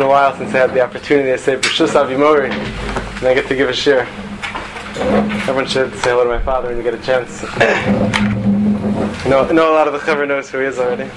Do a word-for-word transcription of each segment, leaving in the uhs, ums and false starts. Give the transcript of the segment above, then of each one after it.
been a while since I had the opportunity to say B'Shus Avi Mori, and I get to give a shir. Everyone should say hello to my father when you get a chance. I know, I know a lot of the chaver knows who he is already.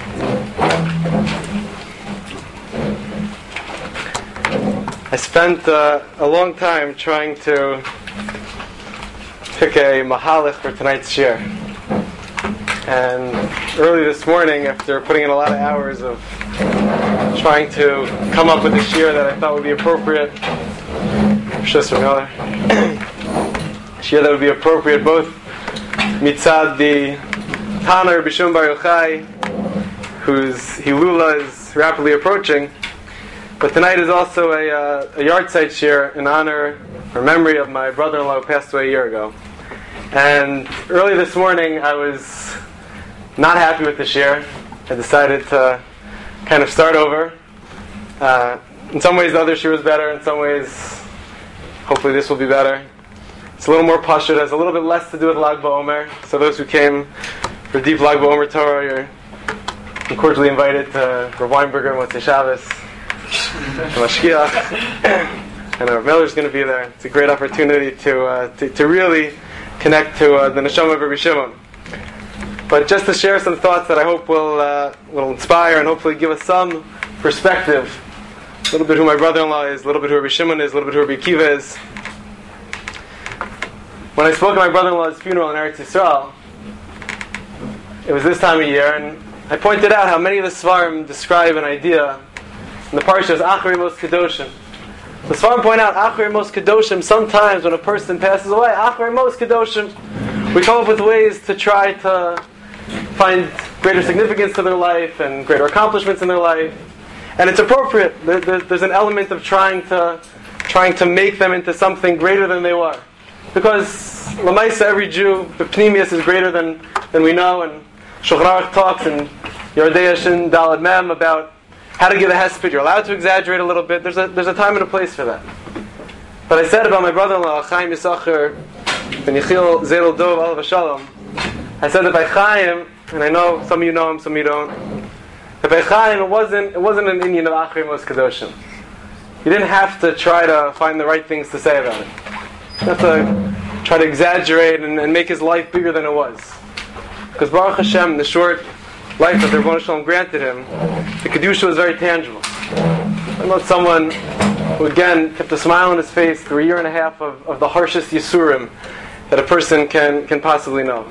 I spent uh, a long time trying to pick a mahalach for tonight's shir. And early this morning, after putting in a lot of hours of trying to come up with a shir that I thought would be appropriate, just another shir that would be appropriate both mitzad the Tana Rabbi Shimon Bar Yochai, whose Hilula is rapidly approaching, but tonight is also a, uh, a yard site shir in honor or memory of my brother-in-law who passed away a year ago. And early this morning, I was not happy with the shir. I decided to kind of start over. Uh, in some ways, the other shir was better. In some ways, hopefully, this will be better. It's a little more pashut. It has a little bit less to do with Lag BaOmer. So those who came for deep Lag BaOmer Torah, you're cordially invited to Rav Weinberger, Motzei Shabbos, Mashkiach, and Rav Miller's going to be there. It's a great opportunity to uh, to, to really connect to uh, the neshama of Rabbi Shimon. But just to share some thoughts that I hope will uh, will inspire and hopefully give us some perspective. A little bit who my brother-in-law is, a little bit who Rabbi Shimon is, a little bit who Rabbi Akiva is. When I spoke at my brother-in-law's funeral in Eretz Yisrael, it was this time of year, and I pointed out how many of the Svarim describe an idea in the Parsha as Achrei Mos Kedoshim. The Svarim point out Achrei Mos Kedoshim. Sometimes when a person passes away, Achrei Mos Kedoshim, we come up with ways to try to find greater significance to their life and greater accomplishments in their life, and it's appropriate. There, there, there's an element of trying to trying to make them into something greater than they were, because Lamaisa, every Jew, the Pnimius is greater than than we know, and Shulchan Aruch talks in Yordei Shin Dalad Mem about how to give a hesped. You're allowed to exaggerate a little bit. There's a there's a time and a place for that. But I said about my brother-in-law Chaim Yisachar Ben Yechiel Zedel Dov Alav Shalom, I said that by Chaim, and I know some of you know him, some of you don't, that by Chaim it wasn't it wasn't an Indian of Achrei Mos Kedoshim. You didn't have to try to find the right things to say about it. You have to try to exaggerate and, and make his life bigger than it was. Because Baruch Hashem, the short life that the Rebbeinu Shalom granted him, the Kedusha was very tangible. I know someone who again kept a smile on his face through a year and a half of, of the harshest Yisurim that a person can, can possibly know.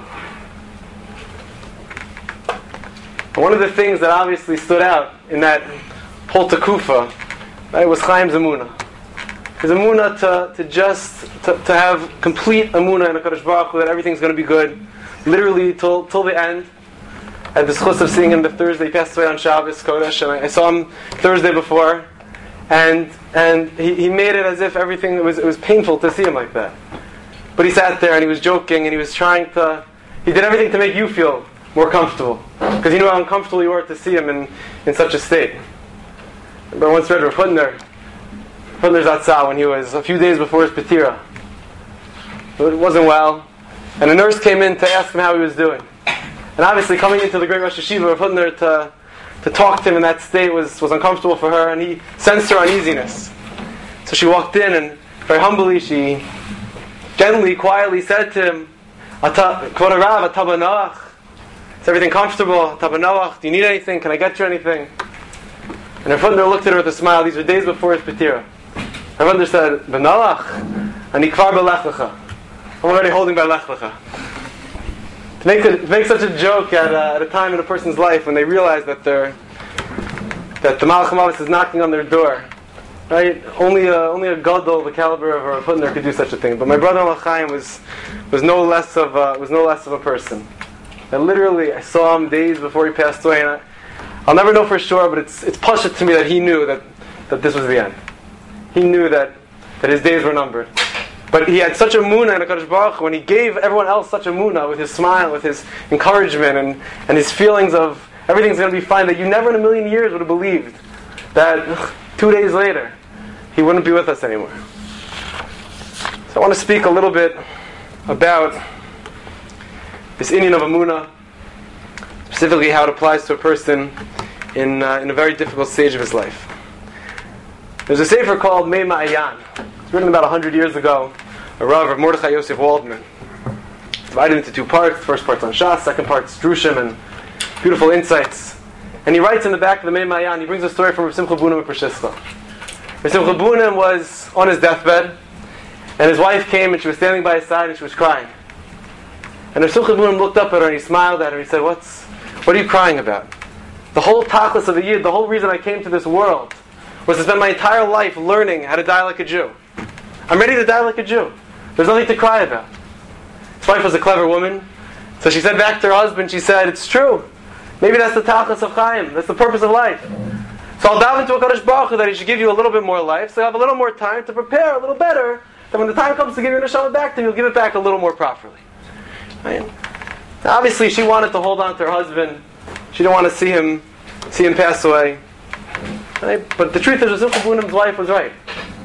And one of the things that obviously stood out in that whole Tekufa, right, was Chaim's Emunah. His Emunah to, to just to, to have complete Emunah in HaKadosh Baruch Hu that everything's going to be good, literally till till the end. I had the schus of seeing him the Thursday, he passed away on Shabbos Kodesh, and I, I saw him Thursday before, and and he, he made it as if everything it was it was painful to see him like that. But he sat there and he was joking and he was trying to, he did everything to make you feel more comfortable, because he knew how uncomfortable you were to see him in, in such a state. But I once read Rav Hutner, Hutner's Atzah, when he was a few days before his Petira. It wasn't well, and a nurse came in to ask him how he was doing. And obviously coming into the great Rosh Hashiva of Hutner to, to talk to him in that state was, was uncomfortable for her, and he sensed her uneasiness. So she walked in and very humbly, she gently, quietly said to him, Kvod Rav, Ata b'Noach? Is everything comfortable? Ata b'Noach? Do you need anything? Can I get you anything? And Rav Hutner looked at her with a smile. These were days before his Petira. Rav Hutner said, B'Noach, ani kvar b'Lech Lecha. I'm already holding by Lech Lecha. To make, to make such a joke at, uh, at a time in a person's life when they realize that they're that the Malach HaMavis is knocking on their door, right? Only a, only a gadol the caliber of Rav Hutner could do such a thing. But my brother-in-law Chaim was was no less of a, was no less of a person. And literally, I saw him days before he passed away, and I, I'll never know for sure, but it's it's pashut to me that he knew that, that this was the end. He knew that that his days were numbered. But he had such a munah in HaKadosh Baruch Hu, when he gave everyone else such a munah with his smile, with his encouragement, and, and his feelings of everything's going to be fine, that you never in a million years would have believed that two days later he wouldn't be with us anymore. So I want to speak a little bit about this inyan of Amunah, specifically how it applies to a person in uh, in a very difficult stage of his life. There's a sefer called Mei Ma'ayan. It's written about one hundred years ago. A Rav of Mordechai Yosef Waldman. It's divided into two parts. The first part's on Shas, second part's Drushim and beautiful insights. And he writes in the back of the Mei Ma'ayan, he brings a story from Rav Simcha Bunim of Persischa. Rav Simcha Bunim was on his deathbed, and his wife came and she was standing by his side and she was crying. And Rav Simcha Bunim looked up at her and he smiled at her and he said, What's, what are you crying about? The whole tachlis of a yid, the whole reason I came to this world was to spend my entire life learning how to die like a Jew. I'm ready to die like a Jew. There's nothing to cry about. His wife was a clever woman, so she said back to her husband, she said, it's true. Maybe that's the tachlis of Chaim. That's the purpose of life. So I'll dive into a Kadosh Baruch Hu that he should give you a little bit more life, so you have a little more time to prepare a little better, that when the time comes to give your neshama back to you, you'll give it back a little more properly. Right? Now, obviously, she wanted to hold on to her husband. She didn't want to see him see him pass away. Right? But the truth is, Rav Simcha Bunim's wife was right.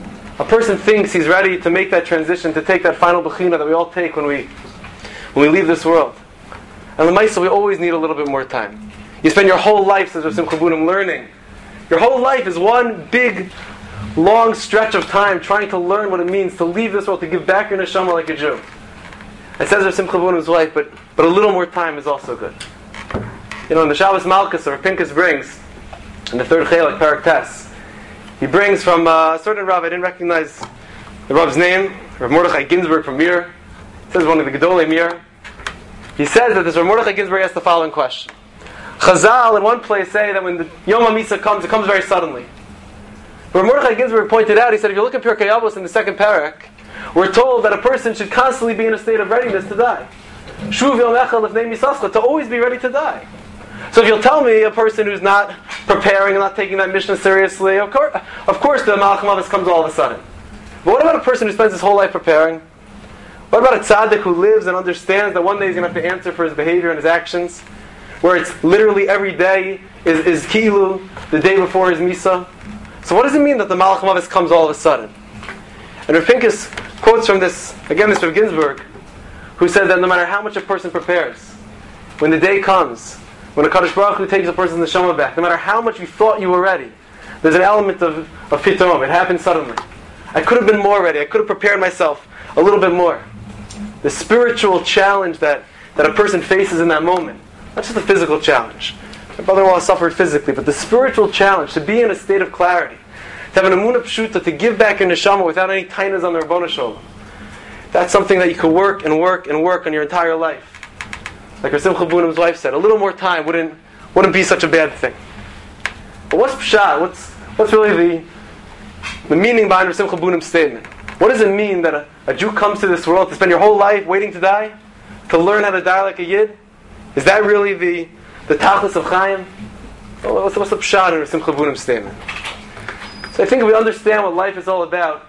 A person thinks he's ready to make that transition, to take that final bechina that we all take when we when we leave this world. And the Maisa, we always need a little bit more time. You spend your whole life, says Rav Simcha Bunim, learning. Your whole life is one big, long stretch of time trying to learn what it means to leave this world, to give back your neshama like a Jew. It says Rav Simcha Bunim's wife, but, but a little more time is also good. You know, in the Shabbos Malkus, or Pinkus brings, in the third Chelek, Parak Tes, he brings from uh, a certain Rav, I didn't recognize the Rav's name, Rav Mordechai Ginsburg from Mir. He says one of the Gedolei Mir. He says that this Rav Mordechai Ginsburg asks the following question. Chazal in one place say that when the Yom HaMisa comes, it comes very suddenly. Rav Mordechai Ginsburg pointed out, he said, if you look at Pirkei Avos in the second parak, we're told that a person should constantly be in a state of readiness to die. Shuv Yom Echad Lefnei Misascha, to always be ready to die. So if you'll tell me a person who's not preparing and not taking that mission seriously, of course, of course the Malach Mavis comes all of a sudden. But what about a person who spends his whole life preparing? What about a tzaddik who lives and understands that one day he's going to have to answer for his behavior and his actions? Where it's literally every day is, is Kilu, the day before his Misa. So what does it mean that the Malach Mavis comes all of a sudden? And Rav Pinkus quotes from this, again this Rav Ginsburg, who said that no matter how much a person prepares, when the day comes, when a Kadosh Baruch Hu takes a person's neshama back, no matter how much you thought you were ready, there's an element of, of pitom. It happens suddenly. I could have been more ready. I could have prepared myself a little bit more. The spiritual challenge that, that a person faces in that moment, not just the physical challenge. My brother-in-law suffered physically, but the spiritual challenge, to be in a state of clarity, to have an emunah pshuta, to give back your neshama without any tainas on the Rabbona Shalom. That's something that you could work and work and work on your entire life. Like Rav Simcha Bunim's wife said, a little more time wouldn't wouldn't be such a bad thing. But what's pshat? What's what's really the the meaning behind Rav Simcha Bunim's statement? What does it mean that a, a Jew comes to this world to spend your whole life waiting to die, to learn how to die like a yid? Is that really the the tachlis of Chaim? What's, what's the pshat in Rav Simcha Bunim's statement? So I think if we understand what life is all about,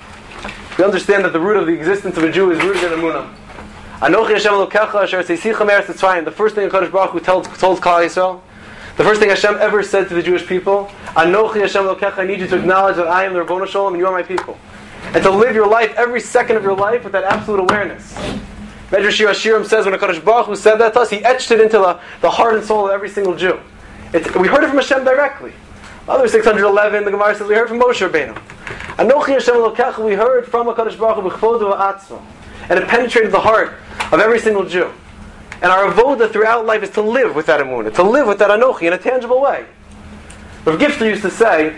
we understand that the root of the existence of a Jew is rooted in Emunah. Anochi Hashem Elokecha Asher Tzeisicha Me'eretz Mitzrayim. The first thing Kadosh Baruch Hu told told Klal Yisrael, the first thing Hashem ever said to the Jewish people, Anochi Hashem Elokecha, I need you to acknowledge that I am the Rabbona Shalom and you are my people, and to live your life, every second of your life, with that absolute awareness. Medrash Shir Hashirim says when Kadosh Baruch Hu said that to us, He etched it into the, the heart and soul of every single Jew. It, we heard it from Hashem directly. Other six hundred eleven, the Gemara says we heard from Moshe Rabbeinu. Anochi Hashem Elokecha, we heard from Kadosh Baruch Hu b'chvodu ha'atzma, and it penetrated the heart of every single Jew. And our avoda throughout life is to live with that emunah, to live with that anochi in a tangible way. Rav Gifter used to say,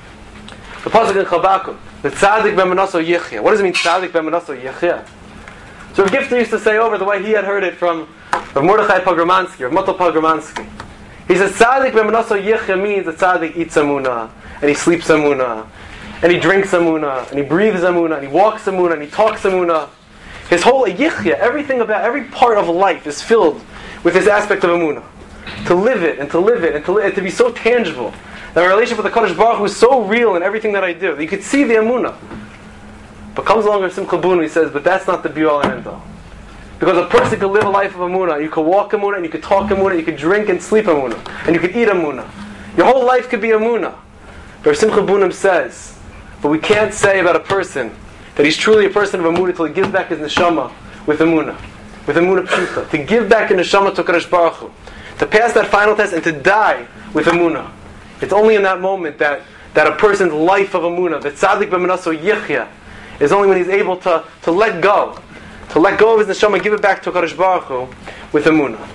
the pasuk in Chabakuk, the tzaddik b'manaso yichya. What does it mean, tzaddik b'manaso yichya? So Rav Gifter used to say over the way he had heard it from Rav Mordechai Pogromansky, Rav Motel Pogromansky. He says, tzaddik b'manaso yichya means that tzaddik eats emunah, and he sleeps emunah, and he drinks emunah, and he breathes emunah, and he walks emunah, and he talks emunah. His whole yichya, everything about, every part of life is filled with this aspect of emunah. To live it, and to live it, and to, li- and to be so tangible. That our relationship with the Kadosh Baruch Hu is so real in everything that I do. That you could see the emunah. But comes along with Simcha Bun, he says, but that's not the be-all and end-all. Because a person could live a life of emunah. You could walk emunah, and you could talk emunah, you could drink and sleep emunah, and you could eat emunah. Your whole life could be emunah. But Simcha Bunim says, but we can't say about a person that he's truly a person of emunah until he gives back his neshama with emunah, with emunah pshuta, to give back his neshama to Kadosh Baruch Hu, to pass that final test and to die with emunah. It's only in that moment that that a person's life of Amunah, that tzaddik b'menaso yichya, is only when he's able to, to let go, to let go of his neshama and give it back to HaKadosh Baruch Hu with Amunah.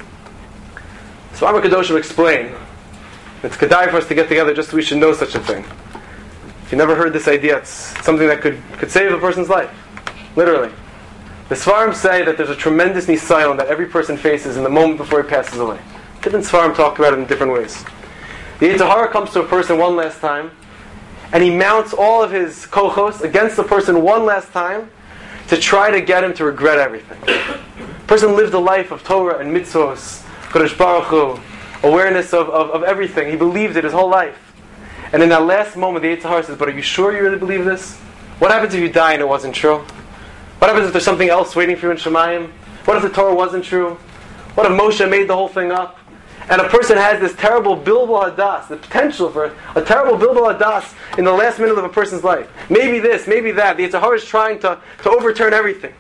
So Amar Kadosh will explain. It's kedai for us to get together just so we should know such a thing. If you never heard this idea, it's something that could, could save a person's life. Literally. The Sfarim say that there's a tremendous nisayon that every person faces in the moment before he passes away. Different Sfarim talk about it in different ways. The Yetzer Hara comes to a person one last time, and he mounts all of his kochos against the person one last time to try to get him to regret everything. The person lived a life of Torah and mitzvos, Kodesh Baruch Hu, awareness of, of, of everything. He believed it his whole life. And in that last moment, the Yetzer Hara says, but are you sure you really believe this? What happens if you die and it wasn't true? What happens if there's something else waiting for you in Shemayim? What if the Torah wasn't true? What if Moshe made the whole thing up? And a person has this terrible bilbul hadas, the potential for a terrible bilbul hadas in the last minute of a person's life. Maybe this, maybe that. The Yetzer Hara is trying to, to overturn everything.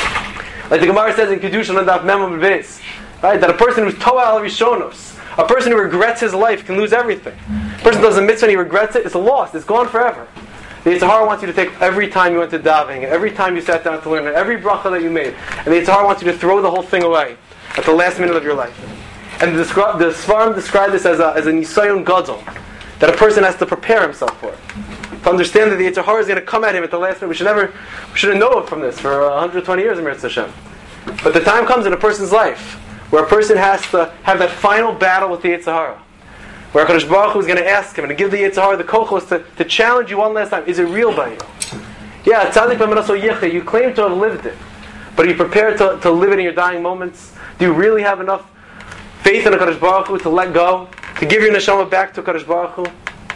Like the Gemara says in Kedushin on Daf Mem Beis, right? That a person who's toa al rishonos, a person who regrets his life can lose everything. A person does a mitzvah and he regrets it, it's a loss, it's gone forever. The Yetzer Hara wants you to take every time you went to davening, and every time you sat down to learn, and every bracha that you made, and the Yetzer Hara wants you to throw the whole thing away at the last minute of your life. And the, descri- the Sfarim describe this as a, as a nisayon gadol, that a person has to prepare himself for it. To understand that the Yetzer Hara is going to come at him at the last minute. We should never, we shouldn't know from this for one hundred twenty years in Meretz Hashem. But the time comes in a person's life where a person has to have that final battle with the Yetzer Hara, where HaKadosh Baruch Hu is going to ask him and to give the Yetzer Hara the kochos to, to challenge you one last time. Is it real by you? Yeah, tzaddik b'menaso yichya, you claim to have lived it, but are you prepared to, to live it in your dying moments? Do you really have enough faith in HaKadosh Baruch Hu to let go, to give your neshama back to HaKadosh Baruch Hu?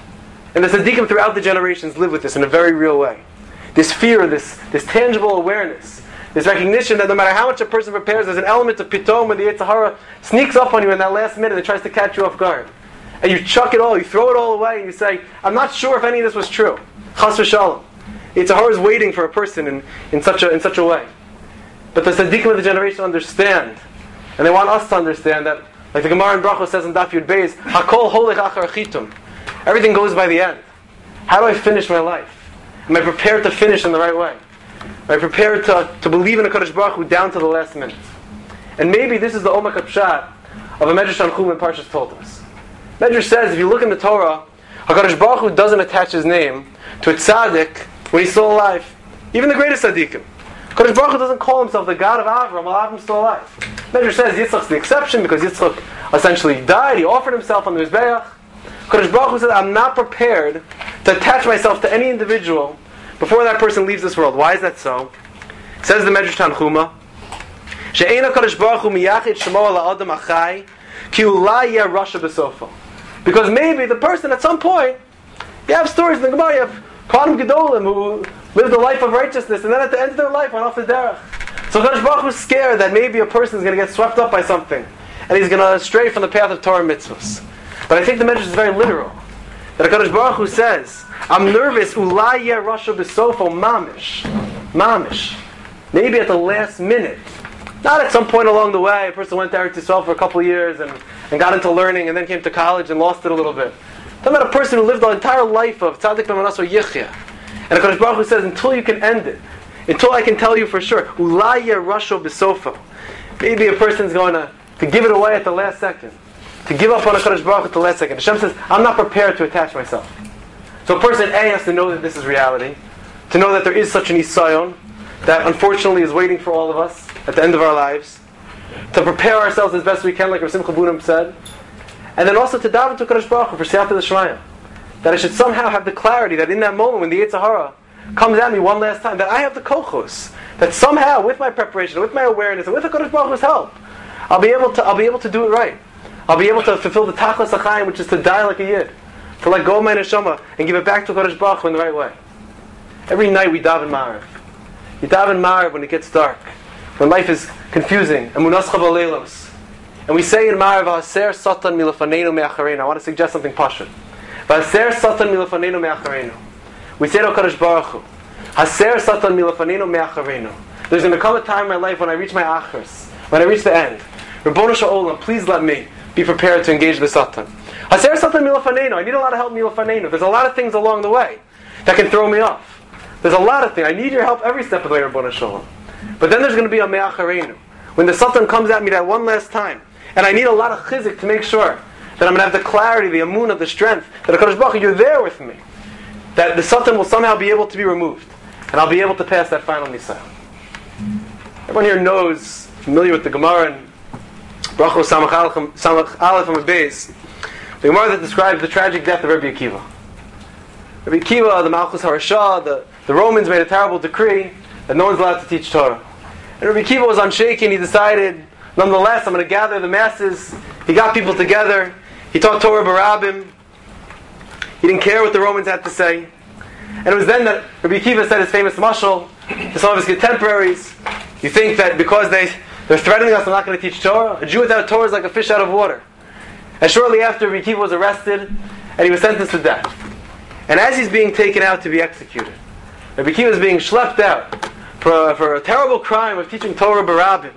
And the tzaddikim throughout the generations live with this in a very real way. This fear, this, this tangible awareness, this recognition that no matter how much a person prepares, there's an element of pitom when the Yetzer Hara sneaks up on you in that last minute and tries to catch you off guard. And you chuck it all, you throw it all away, and you say, I'm not sure if any of this was true. Chas v'shalom. Yetzer Hara is waiting for a person in, in, such a, in such a way. But the tzaddikim of the generation understand, and they want us to understand that, like the Gemara in Brachos says in Daf Yud Beis, Hakol holech achar chitum. Everything goes by the end. How do I finish my life? Am I prepared to finish in the right way? Am I prepared to, to believe in a HaKadosh Baruch Hu down to the last minute? And maybe this is the Omak HaPshat of a Medrash Tanchum and Parshas Toldos. Medrash says, if you look in the Torah, HaKadosh Baruch Hu doesn't attach his name to a tzaddik when he's still alive. Even the greatest tzaddikim. HaKadosh Baruch Hu doesn't call himself the God of Avram while Avram's still alive. Medrash says Yitzchak's the exception because Yitzchak essentially died. He offered himself on the Mizbeach. HaKadosh Baruch Hu said, I'm not prepared to attach myself to any individual before that person leaves this world. Why is that so? Says the Medrash Tanchuma, She'ein HaKadosh Baruch Hu miyachid shemo ala adam achai ki ulai yeh rasha b'sofo. Because maybe the person at some point, you have stories in the Gemara, you have Kohanim Gedolim who lived a life of righteousness, and then at the end of their life went off the derech. So HaKadosh Baruch Hu was scared that maybe a person is going to get swept up by something, and he's going to stray from the path of Torah mitzvahs. But I think the message is very literal. That HaKadosh Baruch Hu says, I'm nervous, ulai yeh rasha b'sofo mamish. Mamish. Maybe at the last minute. Not at some point along the way, a person went to Eretz Yisrael for a couple of years and, and got into learning and then came to college and lost it a little bit. Talking about a person who lived the entire life of tzaddik b'menaso yichya. And HaKadosh Baruch Hu says, until you can end it, until I can tell you for sure, ulai yeh rasha b'sofo. Maybe a person's going to, to give it away at the last second. To give up on HaKadosh Baruch Hu at the last second. Hashem says, I'm not prepared to attach myself. So a person A has to know that this is reality, to know that there is such an isayon that unfortunately is waiting for all of us at the end of our lives, to prepare ourselves as best we can, like Rav Simcha Bunim said, and then also to daven to HaKadosh Baruch Hu for Siyata D'Shmaya, that I should somehow have the clarity that in that moment when the Yetzer Hara comes at me one last time, that I have the kochos, that somehow with my preparation, with my awareness, and with HaKadosh Baruch Hu's help, I'll be able to I'll be able to do it right. I'll be able to fulfill the Tachlis HaChaim, which is to die like a Yid, to let go of my neshama and give it back to HaKadosh Baruch Hu in the right way. Every night we daven Ma'ariv. You daven Ma'ariv when it gets dark, when life is confusing, Emunas Chabaleilos. And we say in Ma'ariv, V'aser satan milafaneinu me'achareinu. I want to suggest something pashut. V'aser satan milafaneinu me'achareinu. We say to HaKadosh Baruch Hu, Haser satan milafaneinu me'achareinu. There's going to come a time in my life when I reach my achers, when I reach the end. Rabbonu Sha'olam, please let me be prepared to engage the Satan. Haser Satan milafanenu. I need a lot of help milafanenu. There's a lot of things along the way that can throw me off. There's a lot of things. I need your help every step of the way, Rabbana Shalom. But then there's going to be a me'acharenu. When the Satan comes at me that one last time, and I need a lot of chizik to make sure that I'm going to have the clarity, the amunah, the strength, that HaKadosh Baruch Hu, you're there with me. That the Satan will somehow be able to be removed. And I'll be able to pass that final Nisayah. Everyone here knows, familiar with the Gemara and Brachos Samach Aleph and Beis, the Gemara that describes the tragic death of Rabbi Akiva. Rabbi Akiva, the Malchus HaRashah, the, the Romans made a terrible decree that no one's allowed to teach Torah. And Rabbi Akiva was unshaken. He decided, nonetheless, I'm going to gather the masses. He got people together. He taught Torah Barabim. He didn't care what the Romans had to say. And it was then that Rabbi Akiva said his famous mashal to some of his contemporaries. You think that because they, they're threatening us, I'm not going to teach Torah? A Jew without Torah is like a fish out of water. And shortly after, Rabbi Akiva was arrested and he was sentenced to death. And as he's being taken out to be executed, Rabbi Akiva is being schlepped out for, for a terrible crime of teaching Torah Barabim.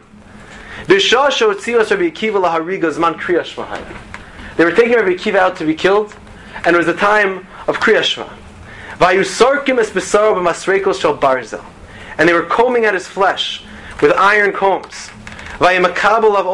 They were taking Rabbi Akiva out to be killed, and it was the time of Kriya Shema. And they were combing at his flesh with iron combs. And by Rabbi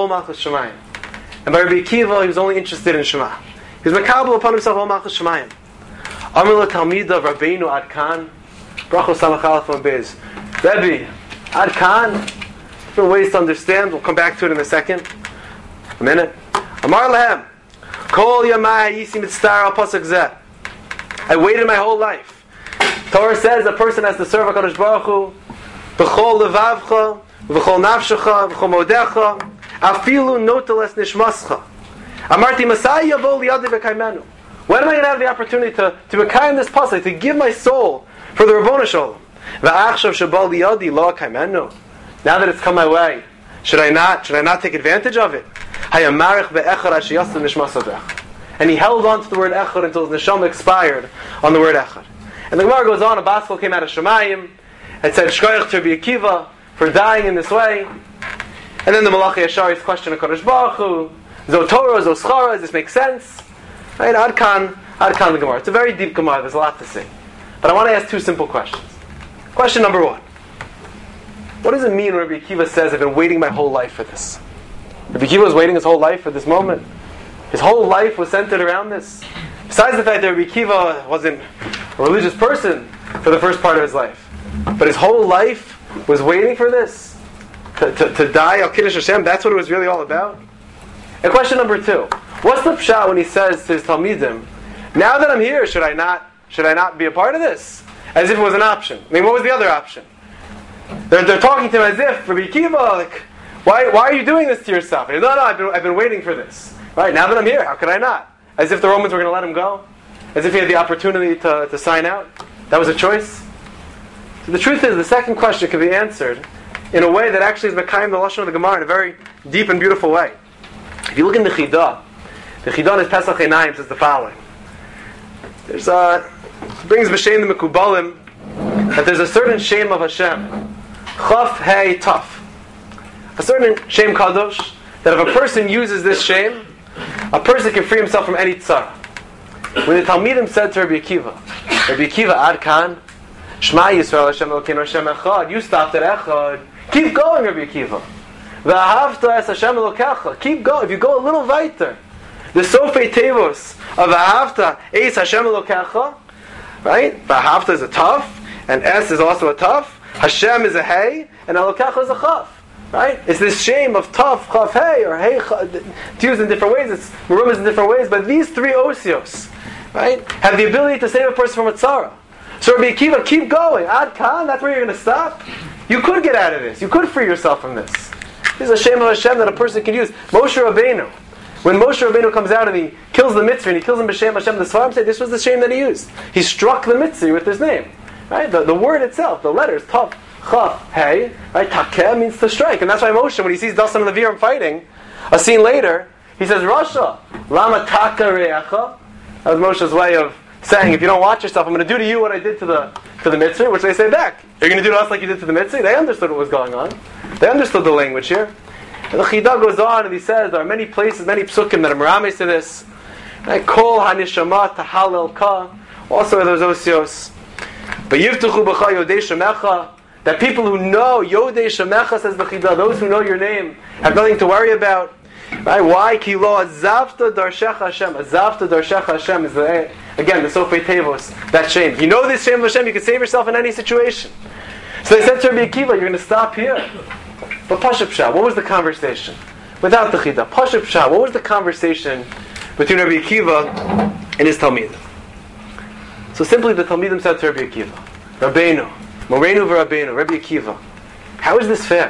Akiva, he was only interested in Shema. He was makabel upon himself all Malchus Shemayim. Amr Talmida Rabbeinu Ad Kan, Brachos Samach Aleph and Beis. Rebbe, Ad Kan, different ways to understand. We'll come back to it in a second. A minute. Amar Lehem, Kol Yamai Yisi Mitztar Al Pasuk Zeh. I waited my whole life. Torah says a person has to serve HaKadosh Baruch Hu B'chol levavcha, v'chol nafshecha, v'chol modecha, afilu noteles nishmascha. Amarti Masai yavo liyadi v'kaimenu. When am I going to have the opportunity to, to become this pasuk, to give my soul for the Rabbona Shalom? V'achshav shabal liyadi lo kaimenu. Now that it's come my way, should I not? Should I not take advantage of it? Hayamarich be'echad ashiyasu nishmasavech. And he held on to the word echad until his neshama expired on the word echad. And the Gemara goes on. A baskel came out of Shemayim and said shkoyach to Rabbi Akiva for dying in this way. And then the Malachi Yashari's question of Kadosh Baruch Hu, Zo Torah, Zo Schara, does this make sense? Right? Ad Kan, Ad Kan the Gemara. It's a very deep Gemara. There's a lot to say. But I want to ask two simple questions. Question number one. What does it mean when Rabbi Akiva says, I've been waiting my whole life for this? Rabbi Akiva was waiting his whole life for this moment. His whole life was centered around this. Besides the fact that Rabbi Akiva wasn't a religious person for the first part of his life, but his whole life was waiting for this. To, to, to die, Al Kiddush Hashem, that's what it was really all about. And question number two. What's the pshat when he says to his Talmidim, now that I'm here, should I not should I not be a part of this? As if it was an option. I mean, what was the other option? They're, they're talking to him as if, Rabbi Akiva, like, why, why are you doing this to yourself? And he goes, no, no, I've been, I've been waiting for this. Right, now that I'm here, how could I not? As if the Romans were going to let him go? As if he had the opportunity to, to sign out? That was a choice? So the truth is, the second question can be answered in a way that actually is Mekayim the Lashon of the Gemara in a very deep and beautiful way. If you look in the Chidah, the Chidah in his Pesach Einayim says the following. There's a, it brings B'Shem the Mekubalim that there's a certain Shem of Hashem. Chaf, Hey, Taf. A certain Shem Kadosh, that if a person uses this Shem, a person can free himself from any tzara. When the Talmidim said to Rabbi Akiva, Rabbi Akiva, Ad Kan, Shema Yisrael Hashem Elokeinu Hashem Echad, you stopped at Echad. Keep going, Rabbi Akiva. V'ahavta es Hashem Elokecha. Keep going. If you go a little weiter, the Sofei Tevos of V'ahavta es Hashem Elokecha, right? V'ahavta is a taf, and es is also a taf. Hashem is a hey, and Elokecha is a chaf. Right? It's this shame of taf, chaf, hey, or hey, chaf, to use in different ways. It's merumas in different ways, but these three osios, right, have the ability to save a person from a tzara. So Rabbi Akiva, keep going. Ad Kan, that's where you're going to stop. You could get out of this. You could free yourself from this. This is a shame of Hashem that a person can use. Moshe Rabbeinu, when Moshe Rabbeinu comes out and he kills the mitzvah and he kills him b'shem Hashem, the Sfarim say this was the shame that he used. He struck the mitzvah with his name. Right? The, the word itself, the letters, taf, chaf, hey, right? Takeh means to strike, and that's why Moshe, when he sees Dasan and Leviram fighting, a scene later, he says, Rasha, lama taka re'echa. That was Moshe's way of saying, if you don't watch yourself, I'm going to do to you what I did to the to the mitzvah, which they say back. You're going to do to us like you did to the mitzvah. They understood what was going on. They understood the language here. And the Chidah goes on and he says, there are many places, many psukim that are merames to this. Right? Kol hanishama tahalel ka. Also those osios. But yivtuchu b'cha yodei shemecha. That people who know yodei shemecha, says the Chida, those who know your name have nothing to worry about. Right? Why? Ki lo azavta darshecha Hashem. Azavta darshecha Hashem is the, again, the Sofei Tevos. That shame. You know this shame of Hashem, you can save yourself in any situation. So they said to Rabbi Akiva, you're going to stop here. But Pashup Shah, what was the conversation? Without the Chida. Pashup Shah, what was the conversation between Rabbi Akiva and his Talmidim? So simply the Talmidim said to Rabbi Akiva, Rabbeinu, Moreinu v'Rabbeinu, Rabbi Akiva, how is this fair?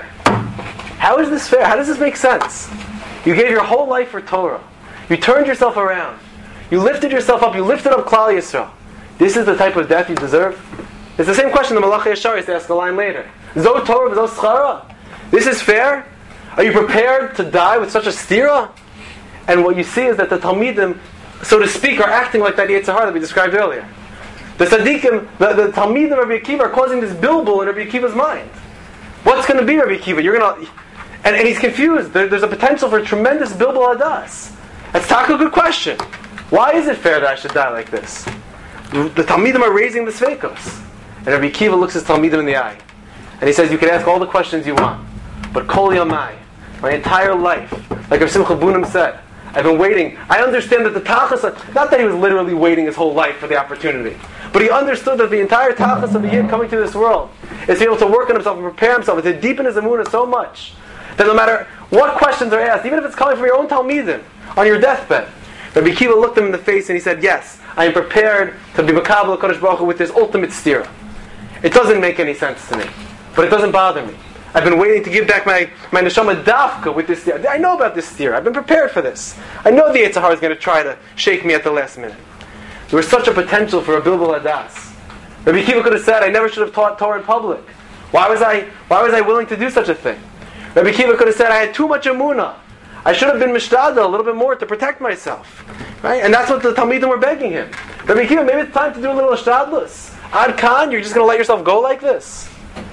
How is this fair? How does this make sense? You gave your whole life for Torah. You turned yourself around. You lifted yourself up. You lifted up Klal Yisrael. This is the type of death you deserve? It's the same question the Malach Yashar is to ask a line later. Zo Torah v'zo schara. This is fair? Are you prepared to die with such a stira? And what you see is that the Talmidim, so to speak, are acting like that Yetzer Hara that we described earlier. The Tzaddikim, the, the Talmidim of Rabbi Akiva are causing this bilbul in Rabbi Akiva's mind. What's going to be Rabbi Akiva? You're going to... And, and he's confused. There, there's a potential for tremendous bilbul adas. That's taka a good question. Why is it fair that I should die like this? The Talmidim are raising the sveikos. And Rabbi Akiva looks his Talmidim in the eye. And he says, you can ask all the questions you want. But kol yamai, my entire life, like Rav Simcha Bunim said, I've been waiting. I understand that the tachas, not that he was literally waiting his whole life for the opportunity, but he understood that the entire tachas of the Yid coming to this world is to be able to work on himself and prepare himself and to deepen his emunah so much that no matter what questions are asked, even if it's coming from your own Talmidim, on your deathbed, Rabbi Akiva looked him in the face and he said, yes, I am prepared to be Makabel HaKadosh Baruch Hu with this ultimate stira. It doesn't make any sense to me, but it doesn't bother me. I've been waiting to give back my, my neshama dafka with this stira. I know about this stira. I've been prepared for this. I know the Yetzer Hara is going to try to shake me at the last minute. There was such a potential for a bilbul adas. Rabbi Akiva could have said, I never should have taught Torah in public. Why was I, why was I willing to do such a thing? Rabbi Akiva could have said, I had too much emunah. I should have been mishtadel a little bit more to protect myself. Right? And that's what the Talmidim were begging him. Rabbi Akiva, maybe it's time to do a little shtadlus. Ad Khan, you're just going to let yourself go like this?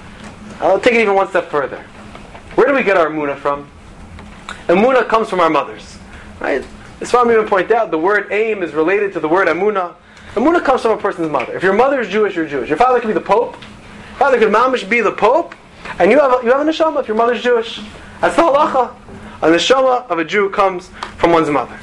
I'll take it even one step further. Where do we get our emunah from? Emunah comes from our mothers. Right? As far as we even point out, the word aim is related to the word emunah. Emunah comes from a person's mother. If your mother is Jewish, you're Jewish. Your father could be the Pope. Your father could mamish be the Pope. And you have a, you have a neshama if your mother's Jewish. That's the halacha. A neshama of a Jew comes from one's mother.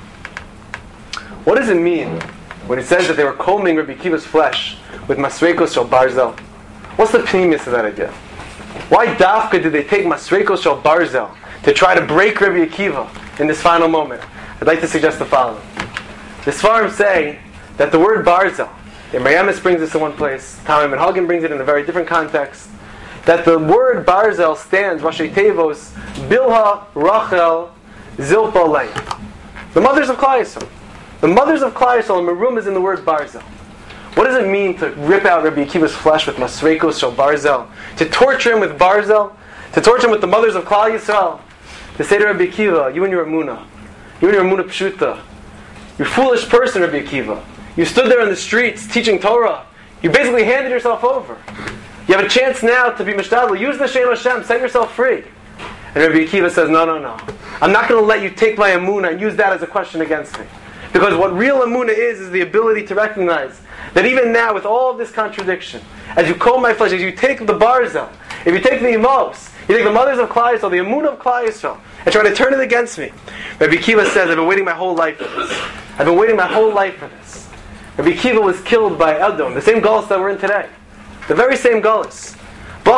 What does it mean when it says that they were combing Rabbi Akiva's flesh with masreikos shel barzel? What's the pnimis of that idea? Why dafka did they take masreikos shel barzel to try to break Rabbi Akiva in this final moment? I'd like to suggest the following. The Sfarim say that the word barzel, the Mariamis brings this in one place, Tamim and Hagen brings it in a very different context, that the word barzel stands, Rashi Tevos, Bilha, Rachel, Zilpa, Leah. The mothers of Klal Yisrael. The mothers of Klal Yisrael, Merum is in the word barzel. What does it mean to rip out Rabbi Akiva's flesh with masreikos shel barzel? To torture him with barzel? To torture him with the mothers of Klal Yisrael? To say to Rabbi Akiva, you and your emunah, you and your emunah pshuta, you foolish person, Rabbi Akiva. You stood there in the streets teaching Torah. You basically handed yourself over. You have a chance now to be mishtadel. Use the Shem Hashem. Set yourself free. And Rabbi Akiva says, no, no, no. I'm not going to let you take my emunah and use that as a question against me. Because what real emunah is, is the ability to recognize that even now, with all of this contradiction, as you comb my flesh, as you take the barzel, if you take the imos, you take the mothers of Klal Yisrael, the emunah of Klal Yisrael, and try to turn it against me. Rabbi Akiva says, I've been waiting my whole life for this. I've been waiting my whole life for this. Rabbi Akiva was killed by Edom, the same Gullus that we're in today. The very same Gullus. The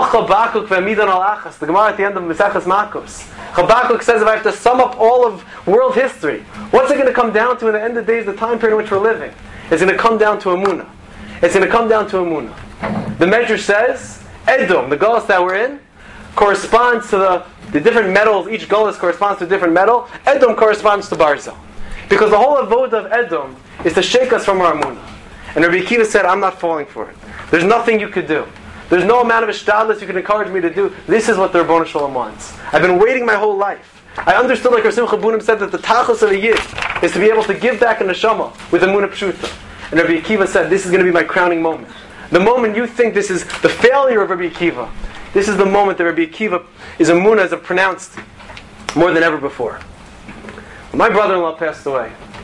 Gemara at the end of Mesechus Makos. Habakkuk says, if I have to sum up all of world history, what's it going to come down to in the end of the days, the time period in which we're living? It's going to come down to Emunah. It's going to come down to Emunah. The Medrash says, Edom, the Gullus that we're in, corresponds to the, the different metals. Each Gullus corresponds to a different metal. Edom corresponds to Barzel. Because the whole avodah of Edom is to shake us from our Emunah. And Rabbi Akiva said, I'm not falling for it. There's nothing you could do. There's no amount of ishtadlus you can encourage me to do. This is what the Rebbeinu Shalom wants. I've been waiting my whole life. I understood, like Rav Simcha Bunim said, that the tachlis of a yid is to be able to give back a neshama with emunah pshuta. And Rabbi Akiva said, this is going to be my crowning moment. The moment you think this is the failure of Rabbi Akiva, this is the moment that Rabbi Akiva is emunah as pronounced more than ever before. My brother-in-law passed away.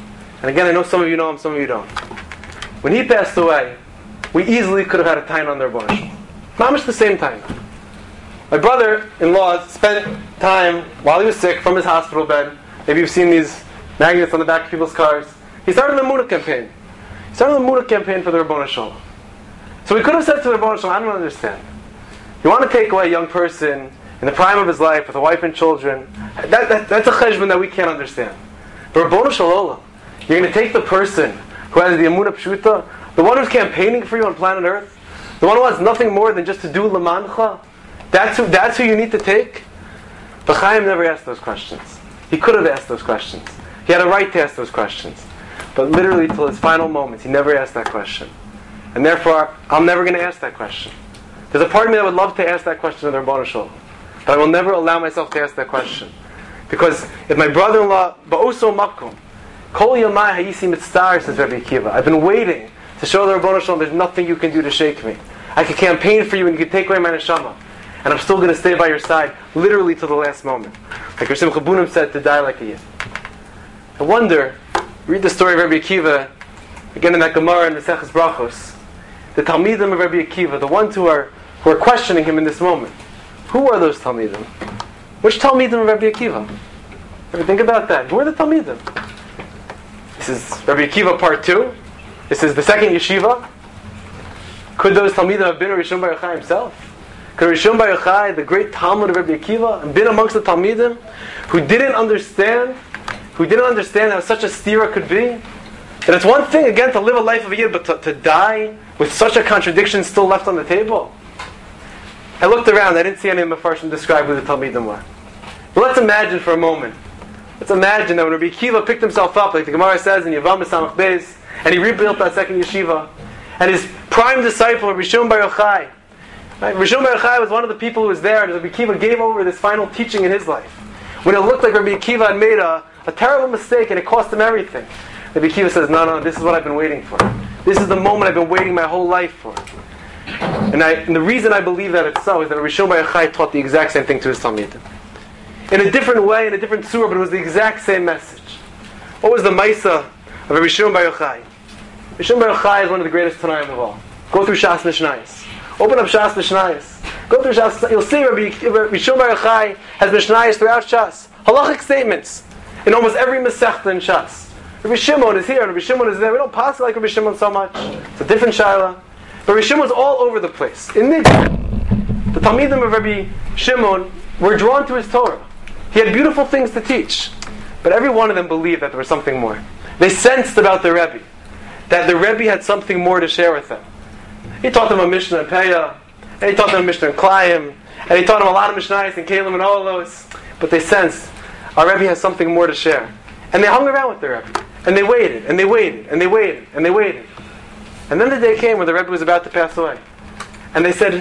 And again, I know some of you know him, some of you don't. When he passed away, we easily could have had a time on their bush. Not much the same time. My brother-in-law spent time while he was sick from his hospital bed. Maybe you've seen these magnets on the back of people's cars. He started the Muna campaign. He started the Muna campaign for the Rabboni Shalom. So we could have said to the Rabboni Shalom, I don't understand. You want to take away a young person in the prime of his life with a wife and children. That, that, that's a cheshbon that we can't understand. But Rabboni Shalom, you're going to take the person who has the Emunah Pshuta, the one who's campaigning for you on planet Earth, the one who wants nothing more than just to do Lamancha, that's who, that's who you need to take? But Chaim never asked those questions. He could have asked those questions. He had a right to ask those questions. But literally till his final moments, he never asked that question. And therefore, I'm never going to ask that question. There's a part of me that would love to ask that question to the Rabboni Shalom. But I will never allow myself to ask that question. Because if my brother-in-law, Ba'oso Makum, Kol Yamai Hayisi Mitzar, says Rabbi Akiva, I've been waiting to show the Rabboni Shalom there's nothing you can do to shake me. I can campaign for you and you can take away my neshama. And I'm still going to stay by your side, literally to the last moment. Like Rav Simcha Bunim said, to die like a yid. I wonder, read the story of Rabbi Akiva, again in that Gemara in the Maseches Brachos. The Talmidim of Rabbi Akiva, the ones who are who are questioning him in this moment. Who are those Talmidim? Which Talmidim of Rabbi Akiva? Ever think about that? Who are the Talmidim? This is Rabbi Akiva part two. This is the second yeshiva. Could those Talmidim have been Rishon Bar Yochai himself? Could Rishon Bar Yochai, the great Talmud of Rabbi Akiva, have been amongst the Talmidim who didn't understand, who didn't understand how such a stira could be? That it's one thing, again, to live a life of a yid, but to, to die with such a contradiction still left on the table? I looked around, I didn't see any of the Mefarshim describe who the Talmidim were. But let's imagine for a moment. Let's imagine that when Rabbi Akiva picked himself up, like the Gemara says in Yavam Samach Beis, and he rebuilt that second yeshiva, and his prime disciple, Rishon Bar Yochai, right? Rishon Bar Yochai was one of the people who was there, and Rabbi Akiva gave over this final teaching in his life. When it looked like Rabbi Akiva had made a, a terrible mistake and it cost him everything, Rabbi Akiva says, no, no, this is what I've been waiting for. This is the moment I've been waiting my whole life for. And, I, and the reason I believe that it's so is that Rishon Bar Yochai taught the exact same thing to his Talmidim. In a different way, in a different surah, but it was the exact same message. What was the Maisa of Rishon Bar Yochai? Rishon Bar Yochai is one of the greatest Tanaim of all. Go through Shas Mishnayos. Open up Shas Mishnayos. Go through Shas. You'll see Rabbi Rishon Bar Yochai has Mishnayos throughout Shas. Halachic statements in almost every Masechta in Shas. Rabbi Shimon is here and Rabbi Shimon is there. We don't pass it like Rabbi Shimon so much. It's a different Shaila. But Rabbi Shimon's all over the place. In the, the Talmidim of Rabbi Shimon were drawn to his Torah. He had beautiful things to teach. But every one of them believed that there was something more. They sensed about the Rebbe that the Rebbe had something more to share with them. He taught them a Mishnah and Peah, and he taught them a Mishnah and Klayim, and he taught them a lot of Mishnayos and Kalim and all of those. But they sensed our Rebbe has something more to share. And they hung around with the Rebbe. And they waited, and they waited, and they waited, and they waited. And then the day came when the Rebbe was about to pass away. And they said,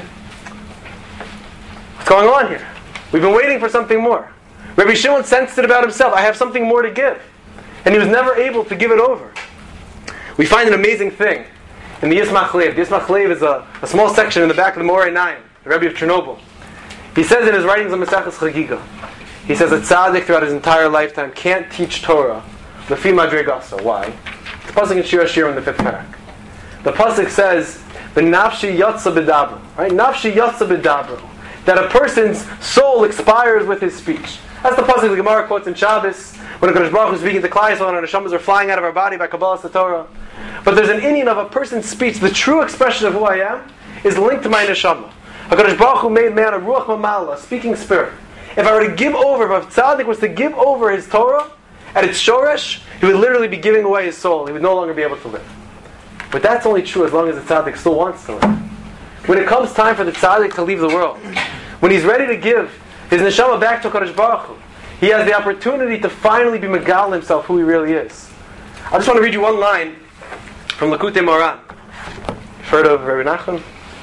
what's going on here? We've been waiting for something more. Rabbi Shimon sensed it about himself. I have something more to give. And he was never able to give it over. We find an amazing thing in the Yismach Lev. The Yismach Lev is a, a small section in the back of the Moreh Nine, the Rebbe of Chernobyl. He says in his writings on Maseches Chagiga, he says that tzaddik throughout his entire lifetime can't teach Torah lefi madregasa. Why? It's pasuk in Shir Hashirim in the fifth parak. The pasuk says, "V'nafshi yatsa b'dabro." Right? Nafshi yatsa b'dabro. That a person's soul expires with his speech. That's the pasuk the Gemara quotes in Shabbos when the Kadosh Baruch Hu is speaking to Klal Yisrael and our neshamas are flying out of our body by Kabbalas Torah. But there's an inyan of a person's speech. The true expression of who I am is linked to my neshama. HaKadosh Baruch Hu made man a ruach mamala, a speaking spirit. If I were to give over, if a tzaddik was to give over his Torah at its shoresh, he would literally be giving away his soul. He would no longer be able to live. But that's only true as long as the tzaddik still wants to live. When it comes time for the tzaddik to leave the world, when he's ready to give his neshama back to HaKadosh Baruch Hu, he has the opportunity to finally be megal himself who he really is. I just want to read you one line from Likutei Moharan. You've heard of Rabbi Nachman?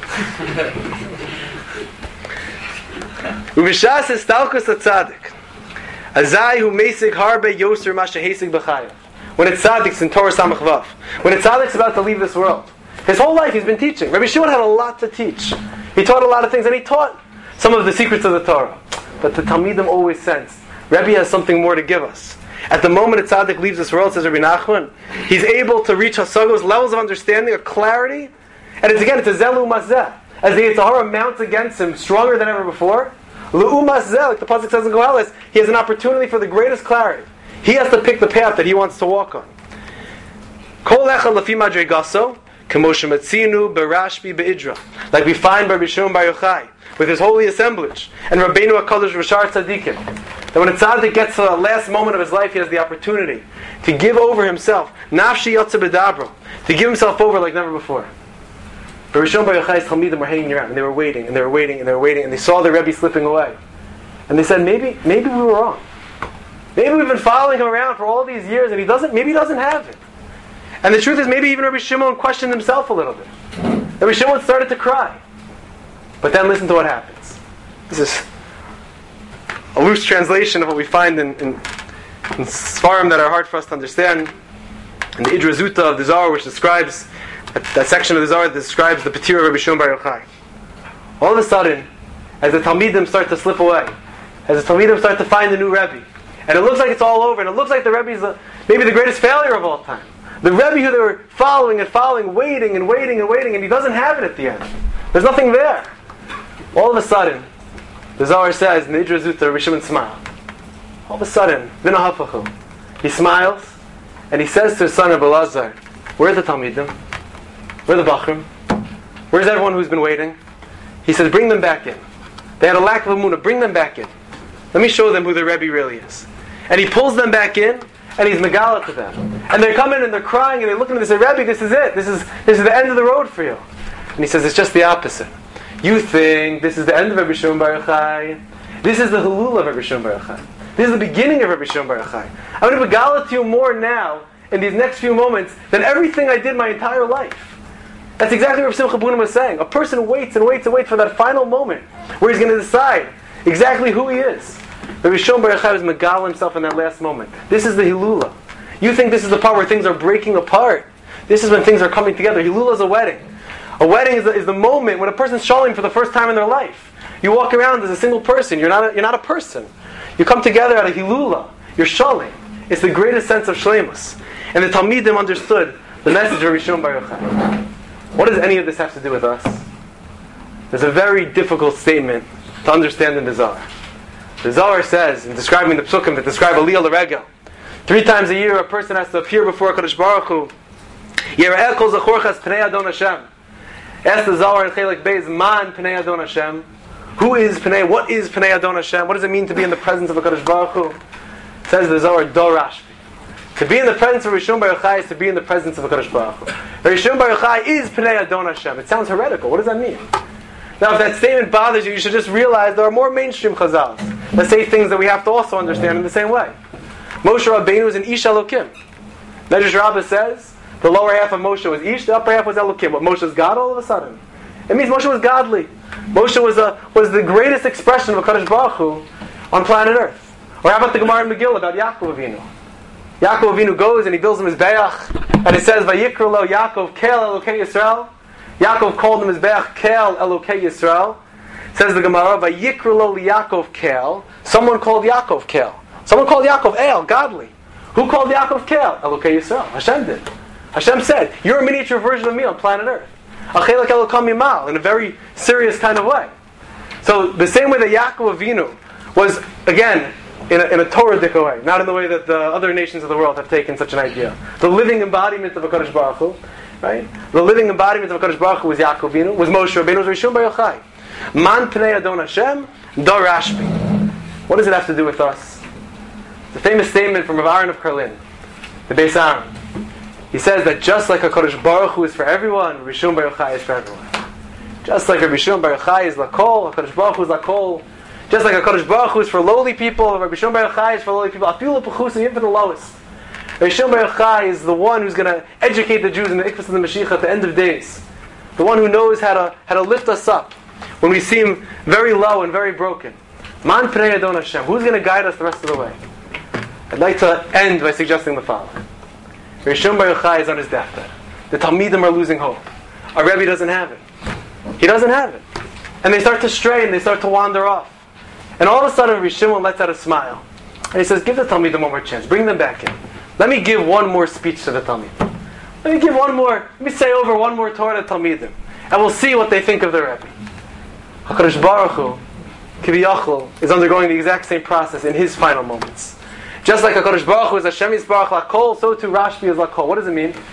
Uvishas estalkus atzadik, azai hu meisik harbe yoser mashahesik b'chayav. When it's tzaddik's in Torah Samach Vav, when it's tzaddik's about to leave this world, his whole life he's been teaching. Rabbi Shimon had a lot to teach. He taught a lot of things, and he taught some of the secrets of the Torah. But the Talmidim always sensed Rebbe has something more to give us. At the moment a tzaddik leaves this world, says Rabbi Nachman, he's able to reach hasagos, levels of understanding, of clarity, and it's again, it's a zelu mazeh. As the Yetzer Hara mounts against him, stronger than ever before, le'u mazeh, like the pasuk says in Koheles, he has an opportunity for the greatest clarity. He has to pick the path that he wants to walk on. Kol echad lefi madregaso, k'moshe matzinu berashbi beidra, like we find by Rabbi Shimon Bar Yochai, with his holy assemblage, and Rabbeinu HaKadosh Rashar Tzadikim, that when a tzaddik gets to the last moment of his life, he has the opportunity to give over himself, nafshi yotze bedabro, to give himself over like never before. But Rabbi Shimon Bar Yochai's Talmidim were hanging around, and they were waiting, and they were waiting, and they were waiting, and they saw the Rebbe slipping away. And they said, maybe, maybe we were wrong. Maybe we've been following him around for all these years, and he doesn't, maybe he doesn't have it. And the truth is, maybe even Rabbi Shimon questioned himself a little bit. Rabbi Shimon started to cry. But then listen to what happens. This is a loose translation of what we find in, in, in Sfarim that are hard for us to understand. In the Idra Zuta of the Zohar, which describes, that, that section of the Zohar that describes the Petir of Rabbi Shimon Bar Yochai. All of a sudden, as the Talmidim start to slip away, as the Talmidim start to find the new Rebbe, and it looks like it's all over, and it looks like the Rebbe is maybe the greatest failure of all time. The Rebbe who they were following and following, waiting and waiting and waiting, and he doesn't have it at the end. There's nothing there. All of a sudden, the Zohar says, in the Idra Zuta, Rabbi Shimon smiled. All of a sudden, V'nahafachu, he smiles, and he says to his son Rabbi Elazar, where's the Talmidim? Where are the Bachrim? Where's everyone who's been waiting? He says, bring them back in. They had a lack of emunah, bring them back in. Let me show them who the Rebbe really is. And he pulls them back in, and he's megala to them. And they come in and they're crying, and they look at him and they say, Rebbe, this is it. This is, this is the end of the road for you. And he says, it's just the opposite. You think this is the end of Rabbi Shimon Bar Yochai. This is the halul of Rabbi Shimon Bar Yochai. This is the beginning of Rabbi Shimon Bar Yochai. I'm going to begala to you more now, in these next few moments, than everything I did my entire life. That's exactly what Rav Simcha Bunim was saying. A person waits and waits and waits for that final moment, where he's going to decide exactly who he is. Rabbi Shimon Bar Yochai was megala himself in that last moment. This is the hilula. You think this is the part where things are breaking apart. This is when things are coming together. Hilula is a wedding. A wedding is the, is the moment when a person's shalim for the first time in their life. You walk around as a single person. You're not a, you're not a person. You come together at a hilula. You're shalim. It's the greatest sense of shleimus. And the Talmidim understood the message of Rabbi Shimon Bar Yochai. What does any of this have to do with us? There's a very difficult statement to understand in the Zohar. The Zohar says, in describing the psukim that describe Aliyah L'Regel, three times a year a person has to appear before HaKadosh Baruch Hu. Yera'eh kol zachorchas pnei Adon Hashem. Ask the Zohar in Chelik Beis, Man Pnei Adon Hashem. Who is Pnei? What is Pnei Adon Hashem? What does it mean to be in the presence of HaKadosh Baruch Hu? Says the Zohar, Dor Rashbi. To be in the presence of Rabbi Shimon Bar Yochai is to be in the presence of HaKadosh Baruch Hu. Rabbi Shimon Bar Yochai is Pnei Adon Hashem. It sounds heretical. What does that mean? Now, if that statement bothers you, you should just realize there are more mainstream chazals that say things that we have to also understand in the same way. Moshe Rabbeinu is an Ish Elokim. Medrash Rabbah says the lower half of Moshe was Ish, the upper half was Elokim. But Moshe is God all of a sudden. It means Moshe was godly. Moshe was a, was the greatest expression of HaKadosh Baruch Hu on planet Earth. Or how about the Gemara in Megillah about Yaakov Avinu? Yaakov Avinu goes and he builds him his Be'ach, and it says, Vayikra lo Yaakov Kel Elokei Yisrael. Yaakov called him his Be'ach Kel Elokei Yisrael. Says the Gemara, Vayikra lo Yaakov Kel. Someone called Yaakov Kel. Someone called Yaakov El, godly. Who called Yaakov Kel? Elokei Yisrael. Hashem did. Hashem said, you're a miniature version of me on planet Earth. Achelak Elokam Yimal, in a very serious kind of way. So the same way that Yaakov Avinu was, again, in a, in a Torah-dik way, not in the way that the other nations of the world have taken such an idea. The living embodiment of HaKadosh Baruch Hu, right? The living embodiment of HaKadosh Baruch Hu was Yaakov Avinu, was Moshe Rabbeinu, was Rabbi Shimon Bar Yochai. Man Pnei Adon Hashem, Dor Rashbi. What does it have to do with us? The famous statement from Rav Aaron of Karlin, the Beis Aaron. He says that just like HaKadosh Baruch Hu is for everyone, Rabbi Shimon Bar Yochai is for everyone. Just like Rabbi Shimon Bar Yochai is Lakol, HaKadosh Baruch Hu is Lakol. Just like HaKadosh Baruch Hu is for lowly people, Rabbi Shimon Bar Yochai is for lowly people. Afilu Pechus, even for the lowest. Rabbi Shimon Bar Yochai is the one who's going to educate the Jews in the Ikvus of the Mashiach at the end of days. The one who knows how to how to lift us up when we seem very low and very broken. Man Pnei Adon Hashem. Who's going to guide us the rest of the way? I'd like to end by suggesting the following. Rabbi Shimon Bar Yochai is on his deathbed. The Talmidim are losing hope. Our Rebbe doesn't have it. He doesn't have it. And they start to stray and they start to wander off. And all of a sudden Rabbi Shimon lets out a smile. And he says, give the Talmidim one more chance. Bring them back in. Let me give one more speech to the Talmidim. Let me give one more, let me say over one more Torah to Talmidim. And we'll see what they think of the Rebbe. HaKadosh Baruch Hu, Kiviyachol, is undergoing the exact same process in his final moments. Just like HaKadosh Baruch Hu is Hashem Yisbarach Lakol, so too Rashbi is Lakol. What does it mean?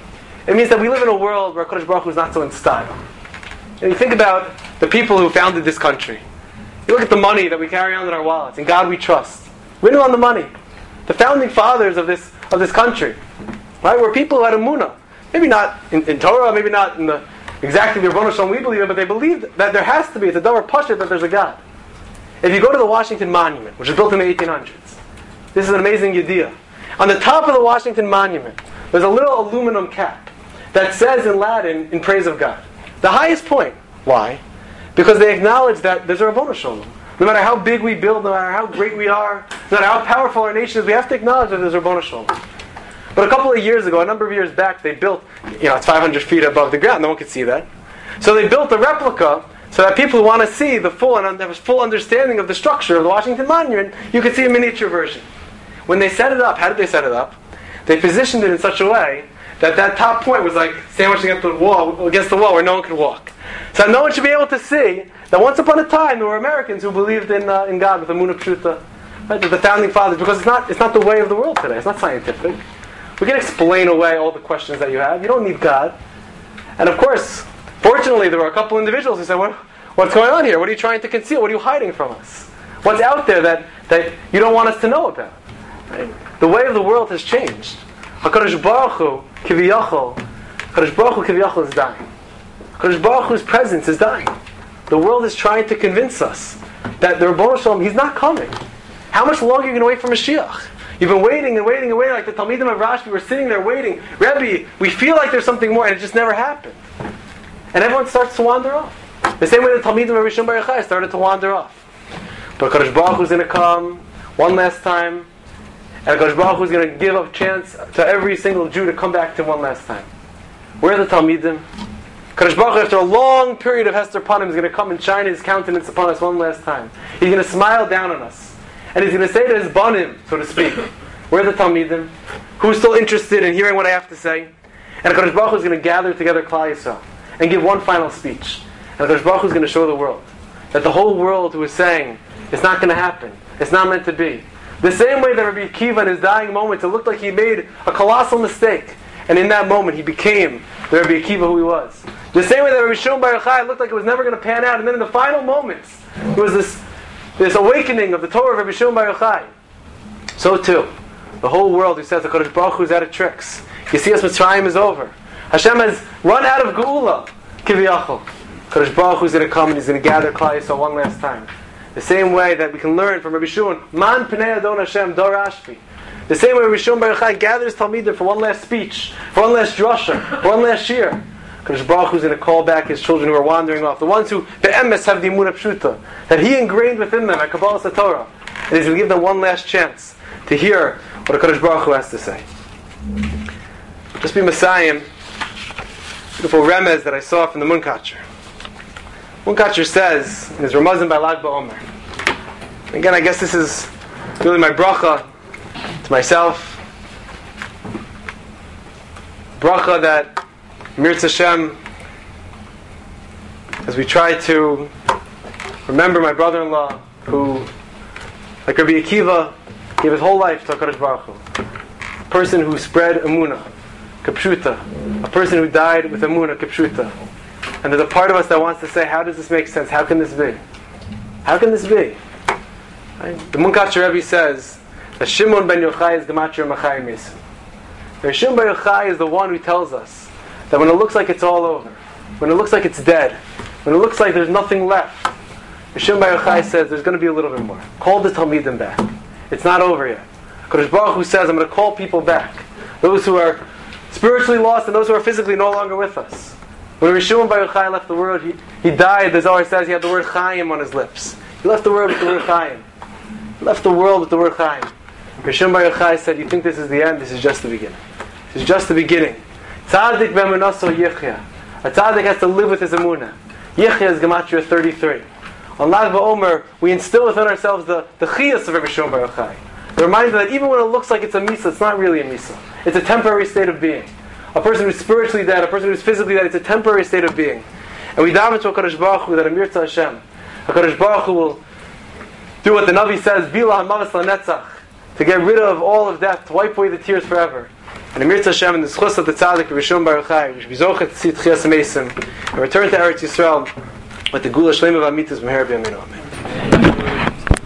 It means that we live in a world where HaKadosh Baruch Hu is not so in style. And you think about the people who founded this country. You look at the money that we carry on in our wallets. In God we trust. We know on the money. The founding fathers of this of this country, right, were people who had emunah. Maybe not in, in Torah, maybe not in the exactly the Rebbeinu Shalom we believe in, but they believed that there has to be, it's a davar pashut that there's a God. If you go to the Washington Monument, which was built in the eighteen hundreds, this is an amazing idea. On the top of the Washington Monument, there's a little aluminum cap that says in Latin, in praise of God. The highest point. Why? Because they acknowledge that there's a Rebbeinu Shalom. No matter how big we build, no matter how great we are, no matter how powerful our nation is, we have to acknowledge that there's a Rebbeinu Shalom. But a couple of years ago, a number of years back, they built, you know, it's five hundred feet above the ground, no one could see that. So they built a replica so that people who want to see the full and have a full understanding of the structure of the Washington Monument, you could see a miniature version. When they set it up, how did they set it up? They positioned it in such a way that that top point was like sandwiched against the wall, against the wall where no one could walk. So no one should be able to see that once upon a time there were Americans who believed in uh, in God with the Emunah Pshuta, right? The founding fathers, because it's not it's not the way of the world today. It's not scientific. We can explain away all the questions that you have. You don't need God. And of course, fortunately, there were a couple individuals who said, what, what's going on here? What are you trying to conceal? What are you hiding from us? What's out there that, that you don't want us to know about? Right? The way of the world has changed. HaKadosh Baruch Hu, Kiviyachol, HaKadosh Baruch Hu, Kiviyachol is dying. HaKadosh Baruch Hu's presence is dying. The world is trying to convince us that the Rebbeinu Shalom, he's not coming. How much longer are you going to wait for Mashiach? You've been waiting and waiting and waiting, like the Talmidim of Rashbi were sitting there waiting. Rebbe, we feel like there's something more, and it just never happened. And everyone starts to wander off. The same way the Talmidim of Rishon Bar Yochai started to wander off. But HaKadosh Baruch Hu is going to come one last time, and HaKadosh Baruch Hu is going to give a chance to every single Jew to come back to him one last time. Where are the Talmidim? HaKadosh Baruch Hu, after a long period of Hester Panim, is going to come and shine his countenance upon us one last time. He's going to smile down on us. And he's going to say to his banim, so to speak, where are the Talmidim? Who's still interested in hearing what I have to say? And HaKadosh Baruch Hu is going to gather together Klal Yisrael and give one final speech. And HaKadosh Baruch Hu is going to show the world that the whole world who is saying, it's not going to happen, it's not meant to be. The same way that Rabbi Akiva in his dying moments, it looked like he made a colossal mistake. And in that moment, he became the Rabbi Akiva who he was. The same way that Rabbi Shimon Bar Yochai looked like it was never going to pan out. And then in the final moments, it was this This awakening of the Torah of Rabbi Shimon Bar Yochai. So too, the whole world who says the HaKadosh Baruch Hu is out of tricks. You see us, Mitzrayim is over. Hashem has run out of Geula. Kiviyachol. HaKadosh Baruch Hu is going to come and he's going to gather Klal Yisrael one last time. The same way that we can learn from Rabbi Shimon, Man Pnei Adon Hashem Dor Ashvi. The same way Rabbi Shimon Bar Yochai gathers Talmidim for one last speech, for one last drasha, for one last shir. HaKadosh Baruch Hu is going to call back his children who are wandering off, the ones who be'emes have the Emunah Pshuta, that he ingrained within them at Kabbalah Satorah, and he's going to give them one last chance to hear what HaKadosh Baruch Hu has to say. Just be Messiah, beautiful remez that I saw from the Munkatcher. Munkatcher says, in his Ramazan by Lag BaOmer, again, I guess this is really my bracha to myself, bracha that Mirz Hashem, as we try to remember my brother-in-law, who, like Rabbi Akiva, gave his whole life to HaKadosh Baruch Hu. A person who spread Emunah, Kipshuta. A person who died with Emunah, Kipshuta. And there's a part of us that wants to say, how does this make sense? How can this be? How can this be? Right? The Munkatcher Rebbe says that Shimon ben Yochai is Gematria Machayim Yisrael. Shimon ben Yochai is the one who tells us that when it looks like it's all over, when it looks like it's dead, when it looks like there's nothing left, Shimon Bar Yochai says there's going to be a little bit more. Call the Talmidim back. It's not over yet. HaKadosh Baruch Hu says, I'm going to call people back. Those who are spiritually lost and those who are physically no longer with us. When Shimon Bar Yochai left the world, he, he died. The Zohar says he had the word Chaim on his lips. He left the world with the word Chaim. He left the world with the word Chaim. Shimon Bar Yochai said, you think this is the end? This is just the beginning. This is just the beginning. Tzaddik b'emunaso yichya. A tzaddik has to live with his emunah. Yichya is Gematria thirty-three. On Lag BaOmer, we instill within ourselves the, the chiyas of Rabbi Shimon Bar Yochai. The reminder that even when it looks like it's a misa, it's not really a misa. It's a temporary state of being. A person who's spiritually dead, a person who's physically dead, it's a temporary state of being. And we daven to HaKadosh Baruch Hu that Amir to Hashem. HaKadosh Baruch Hu will do what the Navi says, Bila HaMavis LaNetzach, to get rid of all of death, to wipe away the tears forever. And Amir to Hashem, in the schus of the tzaddik, Rishon Baruch Chai, we should be zochet to see Tchias HaMeisim, and return to Eretz Yisrael with the Gula Shleim of Amitas Meher B'Yamin. Amen.